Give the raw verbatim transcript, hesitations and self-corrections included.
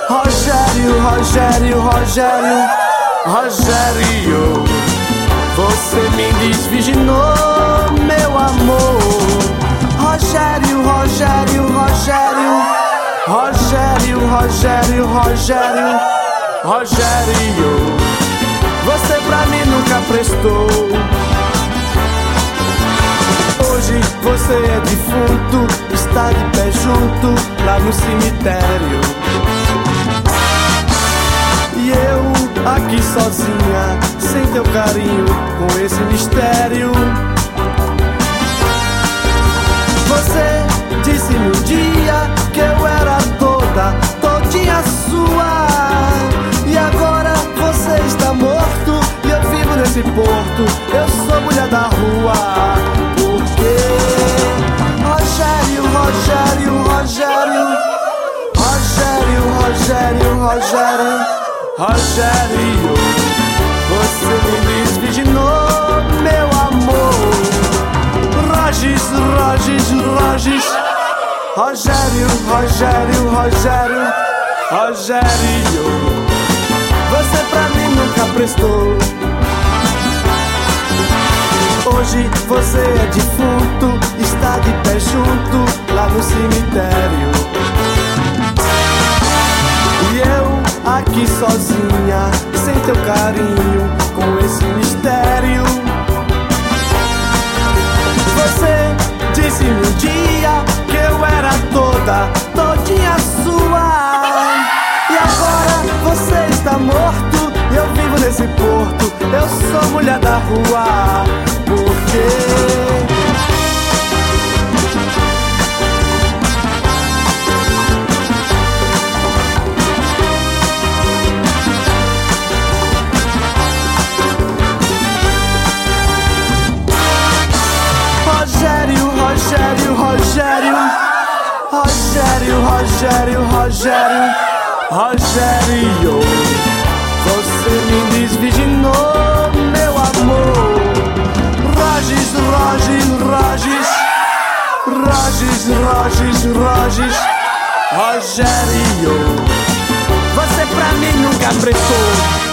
Rogério, Rogério, Rogério, Rogério, você me desvirginou, meu amor. Rogério, Rogério, Rogério, Rogério, Rogério, Rogério, Rogério, você pra mim nunca prestou. Hoje você é defunto, está de pé junto lá no cemitério. E eu aqui sozinha, sem teu carinho, com esse mistério. Você disse-me um dia que eu era toda, todinha sua. E agora você está morto e eu vivo nesse porto. Eu sou mulher da rua. Por quê? Rogério, Rogério, Rogério, Rogério, Rogério, Rogério, Rogério, você me desvirginou, meu amor. Rogis, Rogis, Rogis, Rogério, Rogério, Rogério, Rogério, você pra mim nunca prestou. Hoje você é defunto, está de pé junto lá no cemitério. E eu aqui sozinha, sem teu carinho, com esse mistério. Você disse-me um dia que eu era toda, todinha sua. E agora você está morto e eu vivo nesse porto. Eu sou mulher da rua. Por quê? Rogério, Rogério, Rogério, Rogério, Rogério, Rogério, Rogério, você me desvirginou, meu amor. Rogis, Rogis, Rogis, Rogis, Rogis, Rogis, Rogério, você pra mim nunca prestou.